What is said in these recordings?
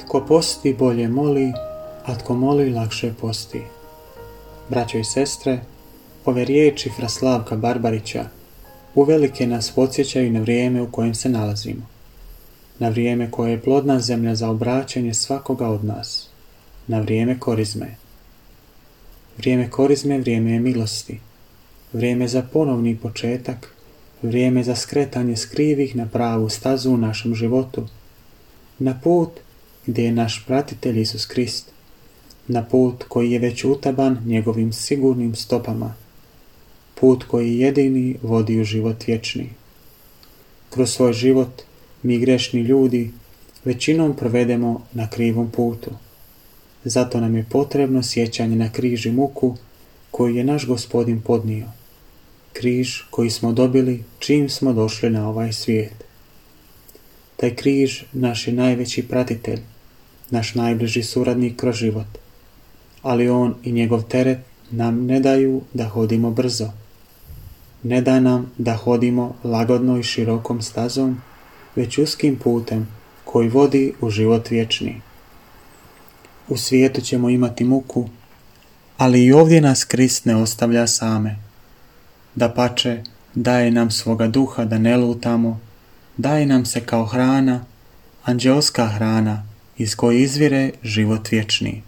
Ko posti bolje moli, a tko moli lakše posti. Braćo i sestre, ove riječi fra Slavka Barbarića uvelike nas podsjećaju na vrijeme u kojem se nalazimo. Na vrijeme koje je plodna zemlja za obraćanje svakoga od nas. Na vrijeme korizme. Vrijeme korizme vrijeme je milosti. Vrijeme za ponovni početak, vrijeme za skretanje s krivih na pravu stazu u našem životu. Na put gdje je naš pratitelj Isus Krist. Na put koji je već utaban njegovim sigurnim stopama. Put koji jedini vodi u život vječni. Kroz svoj život mi grešni ljudi većinom provedemo na krivom putu. Zato nam je potrebno sjećanje na križ i muku koju je naš Gospodin podnio. Križ koji smo dobili čim smo došli na ovaj svijet. Taj križ naš je najveći pratitelj, naš najbliži suradnik kroz život. Ali on i njegov teret nam ne daju da hodimo brzo. Ne da nam da hodimo lagodno i širokom stazom, već uskim putem koji vodi u život vječni. U svijetu ćemo imati muku, ali i ovdje nas Krist ne ostavlja same. Dapače, daje nam svoga duha da ne lutamo, daje nam se kao hrana, anđeoska hrana iz koje izvire život vječni.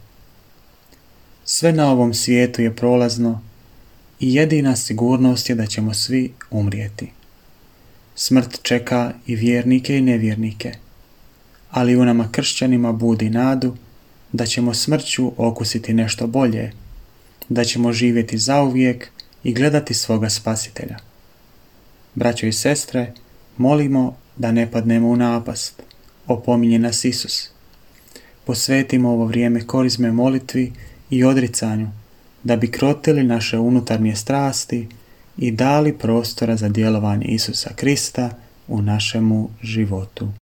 Sve na ovom svijetu je prolazno i jedina sigurnost je da ćemo svi umrijeti. Smrt čeka i vjernike i nevjernike, ali u nama kršćanima budi nadu da ćemo smrću okusiti nešto bolje, da ćemo živjeti zauvijek i gledati svoga Spasitelja. Braćo i sestre, molimo da ne padnemo u napast, opominje nas Isus. Posvetimo ovo vrijeme korizme molitvi i odricanju, da bi krotili naše unutarnje strasti i dali prostora za djelovanje Isusa Krista u našemu životu.